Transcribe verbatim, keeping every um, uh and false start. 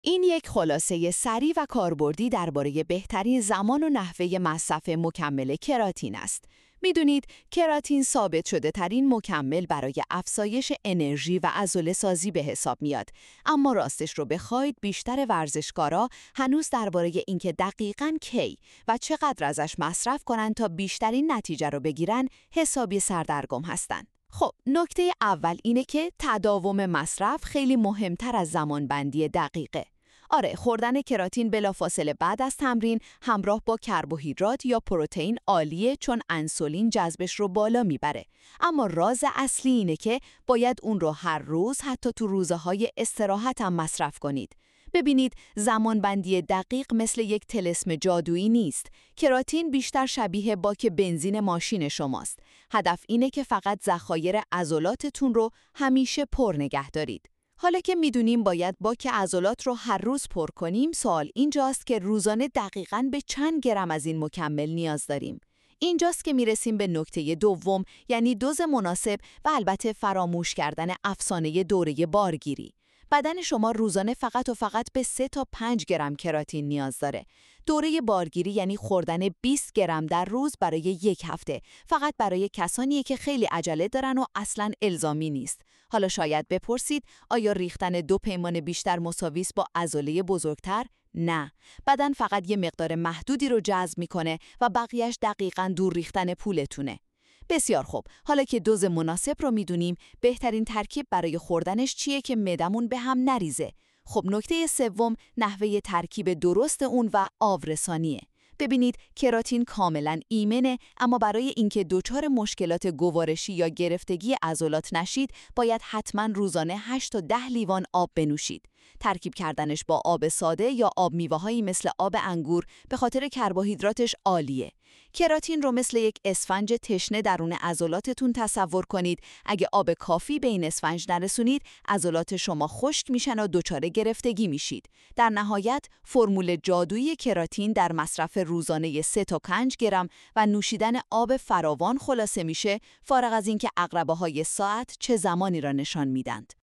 این یک خلاصه سریع و کاربردی درباره بهترین زمان و نحوه مصرف مکمل کراتین است. میدونید کراتین ثابت شده ترین مکمل برای افزایش انرژی و عضله‌سازی به حساب میاد. اما راستش رو بخواید بیشتر ورزشکارا هنوز درباره اینکه دقیقاً کی و چقدر ازش مصرف کنن تا بیشترین نتیجه رو بگیرن حسابی سردرگم هستن. خب نکته اول اینه که تداوم مصرف خیلی مهمتر از زمانبندی دقیقه. آره، خوردن کراتین بلافاصله بعد از تمرین همراه با کربوهیدرات یا پروتئین عالیه، چون انسولین جذبش رو بالا میبره. اما راز اصلی اینه که باید اون رو هر روز، حتی تو روزهای استراحت هم مصرف کنید. ببینید، زمانبندی دقیق مثل یک طلسم جادویی نیست. کراتین بیشتر شبیه باک بنزین ماشین شماست. هدف اینه که فقط ذخایر عضلاتتون رو همیشه پر نگه دارید. حالا که میدونیم باید باک عضلات رو هر روز پر کنیم، سوال اینجاست که روزانه دقیقاً به چند گرم از این مکمل نیاز داریم. اینجاست که میرسیم به نکته دوم، یعنی دوز مناسب و البته فراموش کردن افسانه دوره بارگیری. بدن شما روزانه فقط و فقط به سه تا پنج گرم کراتین نیاز داره. دوره بارگیری یعنی خوردن بیست گرم در روز برای یک هفته، فقط برای کسانیه که خیلی عجله دارن و اصلاً الزامی نیست. حالا شاید بپرسید، آیا ریختن دو پیمان بیشتر مساوی است با عضله بزرگتر؟ نه. بدن فقط یه مقدار محدودی رو جذب میکنه و بقیهش دقیقاً دور ریختن پولتونه. بسیار خوب، حالا که دوز مناسب رو میدونیم، بهترین ترکیب برای خوردنش چیه که معدمون به هم نریزه؟ خب نکته سوم، نحوه ترکیب درست اون و آبرسانیه. ببینید، کراتین کاملا ایمنه، اما برای اینکه دچار مشکلات گوارشی یا گرفتگی عضلات نشید، باید حتما روزانه هشت تا ده لیوان آب بنوشید. ترکیب کردنش با آب ساده یا آب میوه‌هایی مثل آب انگور به خاطر کربوهیدراتش عالیه. کراتین رو مثل یک اسفنج تشنه درون عضلاتتون تصور کنید. اگه آب کافی به این اسفنج نرسونید، عضلات شما خشک میشن و دچار گرفتگی میشید. در نهایت، فرمول جادویی کراتین در مصرف روزانه سه تا پنج گرم و نوشیدن آب فراوان خلاصه میشه، فارغ از اینکه عقربه‌های ساعت چه زمانی را نشان میدند.